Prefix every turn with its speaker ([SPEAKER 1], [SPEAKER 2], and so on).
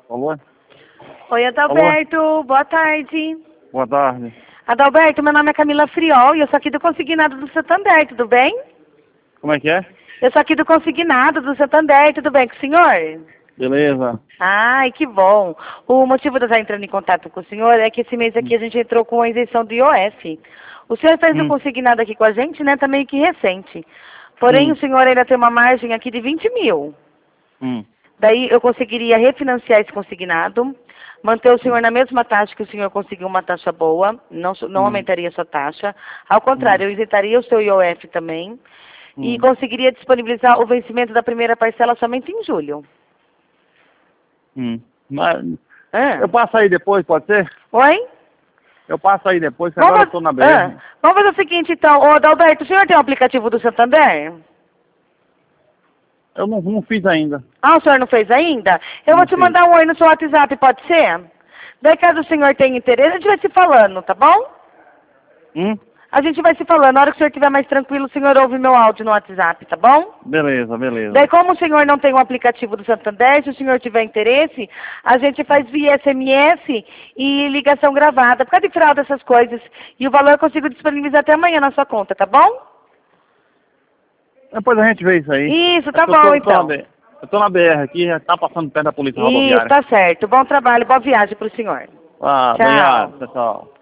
[SPEAKER 1] Alô?
[SPEAKER 2] Oi, Adalberto. Boa tarde.
[SPEAKER 1] Boa tarde.
[SPEAKER 2] Adalberto, meu nome é Camila Friol e eu sou aqui do Consignado do Santander, tudo bem?
[SPEAKER 1] Como é que é?
[SPEAKER 2] Eu sou aqui do Consignado do Santander, tudo bem com o senhor?
[SPEAKER 1] Beleza.
[SPEAKER 2] Ai, que bom. O motivo de eu estar entrando em contato com o senhor é que esse mês aqui a gente entrou com a isenção do IOF. O senhor fez o consignado aqui com a gente, né? Tá meio que recente. Porém, o senhor ainda tem uma margem aqui de 20 mil. Daí eu conseguiria refinanciar esse consignado, manter o senhor na mesma taxa que o senhor conseguiu uma taxa boa, não aumentaria a sua taxa. Ao contrário, eu isentaria o seu IOF também e conseguiria disponibilizar o vencimento da primeira parcela somente em julho.
[SPEAKER 1] Mas eu passo aí depois, pode ser?
[SPEAKER 2] Oi?
[SPEAKER 1] Eu passo aí depois, que agora eu estou na BR.
[SPEAKER 2] Vamos fazer o seguinte, então. Ô, Adalberto, o senhor tem o aplicativo do Santander?
[SPEAKER 1] Eu não fiz ainda.
[SPEAKER 2] Ah, o senhor não fez ainda? Eu vou te mandar um oi no seu WhatsApp, pode ser? Daí, caso o senhor tenha interesse, a gente vai se falando, tá bom? A gente vai se falando. Na hora que o senhor estiver mais tranquilo, o senhor ouve meu áudio no WhatsApp, tá bom?
[SPEAKER 1] Beleza, beleza.
[SPEAKER 2] Daí, como o senhor não tem o aplicativo do Santander, se o senhor tiver interesse, a gente faz via SMS e ligação gravada, por causa de fraude dessas coisas. E o valor eu consigo disponibilizar até amanhã na sua conta, tá bom?
[SPEAKER 1] Depois a gente vê isso aí.
[SPEAKER 2] Isso, tá bom, então.
[SPEAKER 1] Eu tô na BR aqui, já tá passando perto da polícia rodoviária.
[SPEAKER 2] Isso, tá certo. Bom trabalho, boa viagem pro senhor.
[SPEAKER 1] Ah,
[SPEAKER 2] Tchau.
[SPEAKER 1] obrigado, pessoal.